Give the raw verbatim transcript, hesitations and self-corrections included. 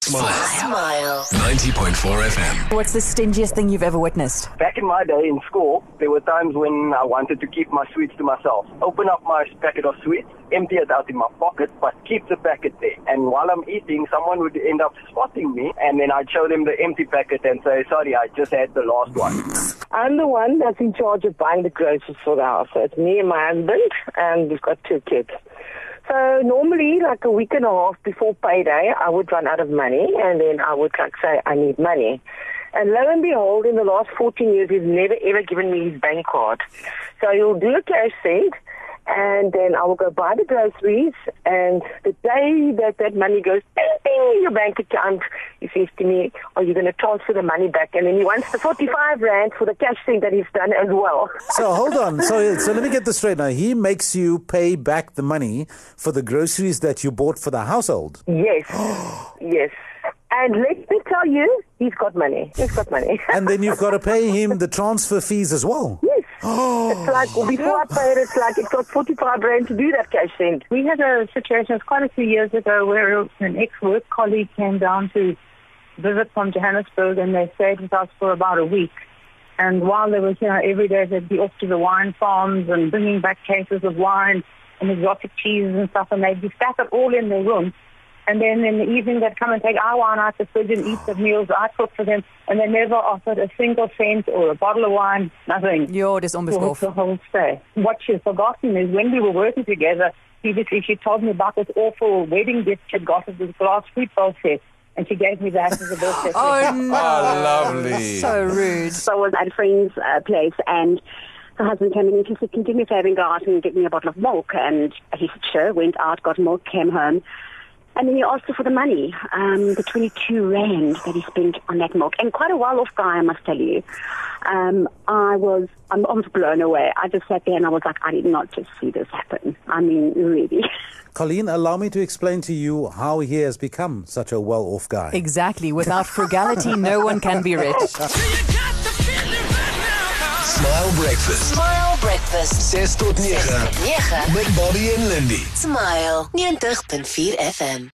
Smile. Smile. ninety point four F M. What's the stingiest thing you've ever witnessed? Back in my day in school, there were times when I wanted to keep my sweets to myself. Open up my packet of sweets, empty it out in my pocket, but keep the packet there. And while I'm eating, someone would end up spotting me, and then I'd show them the empty packet and say, sorry, I just had the last one. I'm the one that's in charge of buying the groceries for the house. So it's me and my husband, and we've got two kids. So normally, like a week and a half before payday, I would run out of money, and then I would like say, I need money. And lo and behold, in the last fourteen years, he's never ever given me his bank card. So he'll do a cash send, and then I will go buy the groceries, and the day that that money goes bing, bing, in your bank account, he says to me, are you going to transfer the money back? And then he wants the forty-five rand for the cash thing that he's done as well. So hold on. So, so let me get this straight now. He makes you pay back the money for the groceries that you bought for the household. Yes. Yes. And let me tell you, he's got money. He's got money. And then you've got to pay him the transfer fees as well. Yes. It's like, before I pay it, it's like it cost forty-five rand to do that cash send. We had a situation quite a few years ago where an ex-work colleague came down to visit from Johannesburg, and they stayed with us for about a week. And while they were here every day, they'd be off to the wine farms and bringing back cases of wine and exotic cheeses and stuff, and they'd be scattered all in their room. And then in the evening, they'd come and take our wine out the fridge and eat the meals I cooked for them. And they never offered a single cent or a bottle of wine, nothing. Jo, dis onbeskoof. For the whole stay. What she's forgotten is when we were working together, previously she told me about this awful wedding gift she'd got of this glass fruit bowl set. And she gave me that as a birthday. Oh, no. Oh, lovely. So rude. So I was at a friend's uh, place, and her husband came in and she said, can you do me a favor and go out and get me a bottle of milk? And he said, sure, went out, got milk, came home. And then he asked her for the money, um, the twenty-two rand that he spent on that milk. And quite a well-off guy, I must tell you. Um, I was, I'm almost blown away. I just sat there and I was like, I did not just see this happen. I mean, really. Colleen, allow me to explain to you how he has become such a well-off guy. Exactly. Without frugality, no one can be rich. Smile Breakfast. Smile Breakfast. ses tot nege. nege. Met Bobby en Lindy. Smile ninety point four F M.